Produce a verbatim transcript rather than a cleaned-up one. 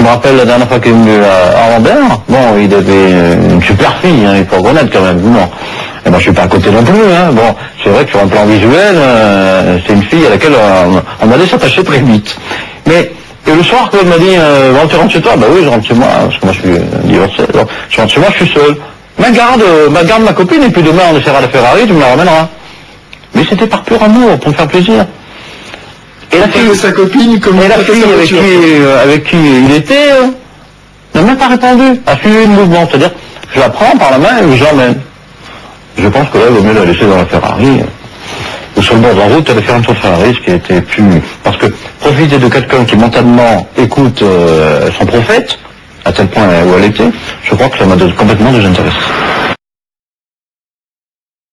me rappelle la dernière fois qu'il est venu à, à Rambert, bon, il avait une super fille, hein, il faut reconnaître quand même, bon. Et ben, je suis pas à côté non plus, hein, bon, c'est vrai que sur un plan visuel, euh, c'est une fille à laquelle on, on allait s'attacher très vite. Mais, et le soir, quand elle m'a dit, euh, bon, tu rentres chez toi? Bah oui, je rentre chez moi, parce que moi je suis divorcé, donc, je rentre chez moi, je suis seul. Ma garde, ma garde ma copine, et puis demain on essaiera la Ferrari, tu me la ramèneras. Mais c'était par pur amour, pour me faire plaisir. Et la fille, sa copine, comment et la fille avec qui, euh, avec qui il était, euh, n'a même pas répondu, a suivi le mouvement, c'est-à-dire, je la prends par la main et je l'emmène. Je pense que là, il vaut mieux la laisser dans la Ferrari, ou sur le bord de la route, aller faire un tour de Ferrari, ce qui était plus... Parce que profiter de quelqu'un qui mentalement écoute euh, son prophète, à tel point où elle était, je crois que ça m'a complètement désintéressé.